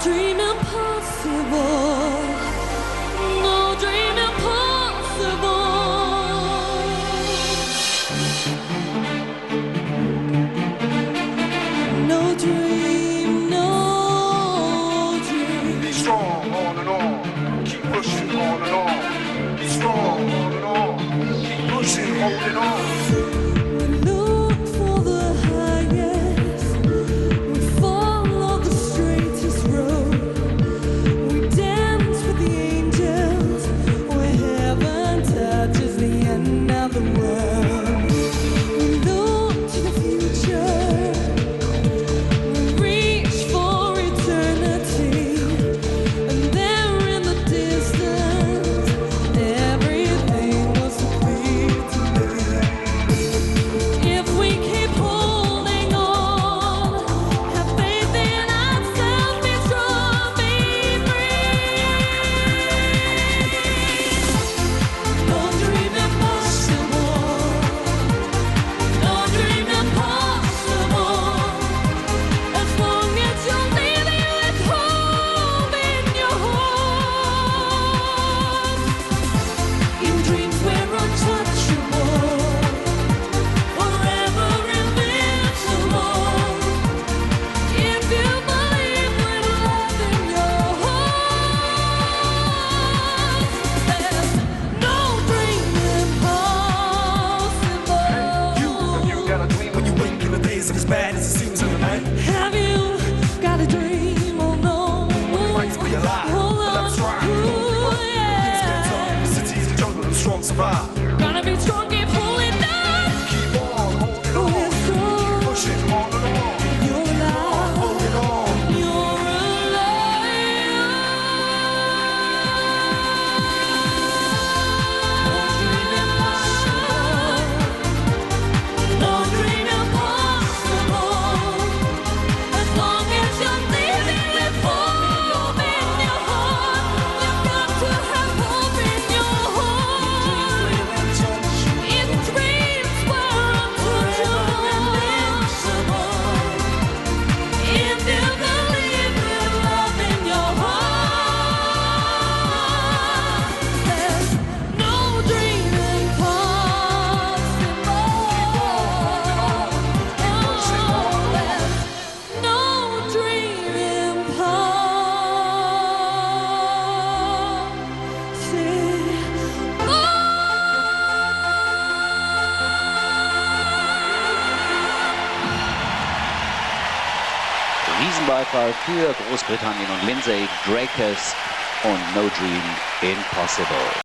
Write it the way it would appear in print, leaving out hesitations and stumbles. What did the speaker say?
dream impossible. No dream impossible. No dream, no dream. Be strong on and on. Keep pushing on and on. Be strong on and on. Keep pushing, holding on. As bad as it seems in the night. Have you got a dream? Oh no. Fights be alive. Let's try. Things get tough. Cities and jungle and strong survive. Gotta be strong, keep holding on. Keep on holding on. Keep pushing on and on. You're alive. Holding on. You're alive. No dream impossible. As long as you're living with hope in your heart, you've got to have hope in your heart. In dreams where untouchable, if you believe with love in your heart, there's no dream impossible. No dream Riesenbeifall für Großbritannien und Lindsay Drakes und No Dream Impossible.